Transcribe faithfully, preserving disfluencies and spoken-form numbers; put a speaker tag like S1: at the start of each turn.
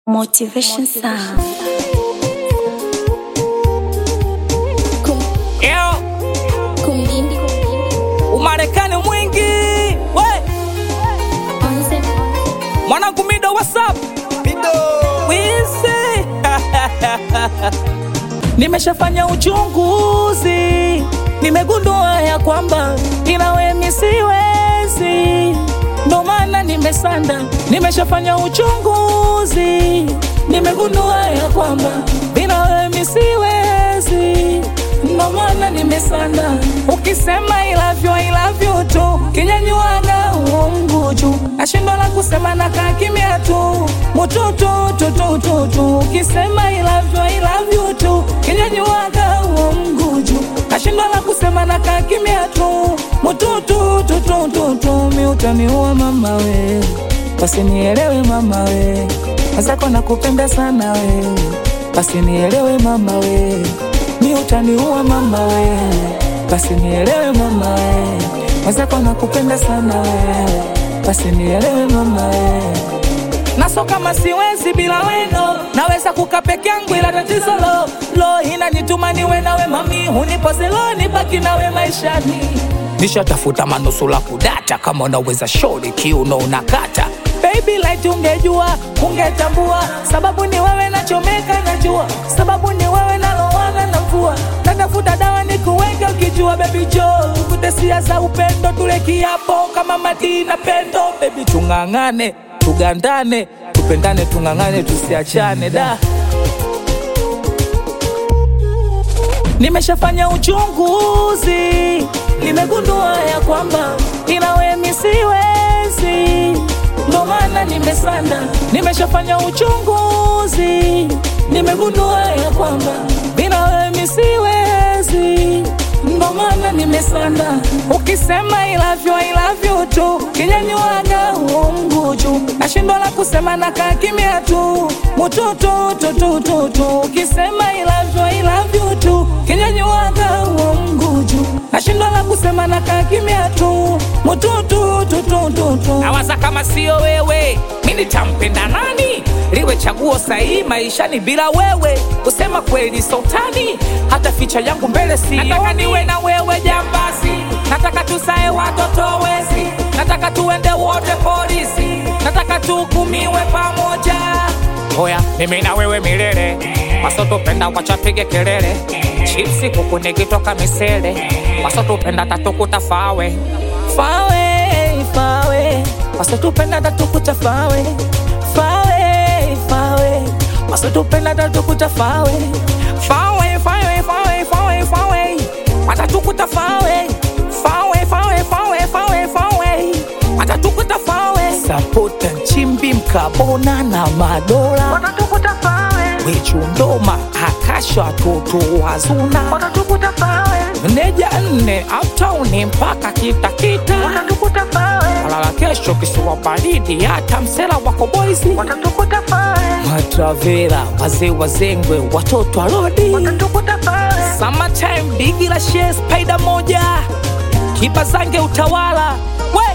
S1: Motivation sound.
S2: Yo, Umarekani mwingi we. Mwanangu Mido, what's up?
S3: Mido
S2: Wisi Nimeshafanya uchunguzi, nimegundua ya kwamba ila wewe mimi siwezi, ndo maana nimesanda. Nimeshafanya uchunguzi, nimegundua ya kwamba bila wewe mimi siwezi, ndo maana nimesanda. Ukisema I love you, I love you tu, kinyanyuaga uongo juu, nashindwa la kusema na kaa kimya tu, mututu tu tu tu tu. Ukisema I love you, I love you tu, kinyanyuaga uongo juu, nashindwa la kusema na kaa kimya tu, mututu tu tu tu tu. Mi utaniua mama we, basi nielewe mama we, mazako nakupenda sana we, basi nielewe mama we. Mi utaniua mama we, basi nielewe mama we, mazako nakupenda sana we, basi nielewe mama we. Naso kama siwezi bila weno, naweza kukaa peke yangu ila tatizo lo lo inanituma niwe nawe mami, unipose lo nibaki nawe maishani. Nishatafuta manusula kudata, kama unaweza shori kiuno unakata. Baby light ungejua, ungetambua, sababu ni wewe nachomeka najua, sababu ni wewe nalowana na mvua. Natafuta dawa nikuweke ukijua, baby Joe, tukute siasa upendo, tule kiapo kama mati na pendo. Baby tungangane, tugandane, tupendane, tungangane, tusiachane da. Nimeshafanya uchunguzi, nimegundua ya kwamba ila wewe mimi siwezi, ndo maana nimesanda. Nimeshafanya uchunguzi, nimegundua ya kwamba bila wewe mimi siwezi, ndo maana nimesanda. Ukisema I love you, I love you tu, kinyanyuaga uongo juu, nashindwa la kusema na kaa kimya tu, mututu tu tu tu tu. Ukisema I love you, I love you tu, kinyanyuaga uongo juu, nashindwa la kusema na kaa kimya tu, mututu tu tu tu tu. Nawaza kama sio wewe, mimi nitampenda nani? Liwe chaguo sahihi maishani bila wewe, kusema kweli sultani, hata ficha yangu mbele si. Nataka niwe na wewe jambasi, nataka tusae watoto wezi, nataka tuende wote polisi, nataka tuhukumiwe pamoja. Oya, mimi na wewe milele, wasoto penda wachapige kelele, chipsi kuku nikitoka misele, wasoto penda tatukuta fawe fawe fawe, wasoto penda tatukuta fawe fawe fawe, wasoto penda tatukuta fawe fawe fawe fawe fawe fawe, watatukuta fawe fawe fawe fawe fawe fawe, watatukuta fawe. Sapota Nchimbi, Mkabona na Madola, watatukuta fawe. Wichundoma Akasha Tutu Wazuna, watatukuta fawe. Meneja nne Uptown mpaka kita kita, watatukuta fawe. Walala kesho kisiwa baridi, hata msela wako boys, watatukuta fawe. Matravera wazee wazengwe watoto wa rodi, watatukuta fawe. Summertime digi la share spider moja, kipa zange utawala we.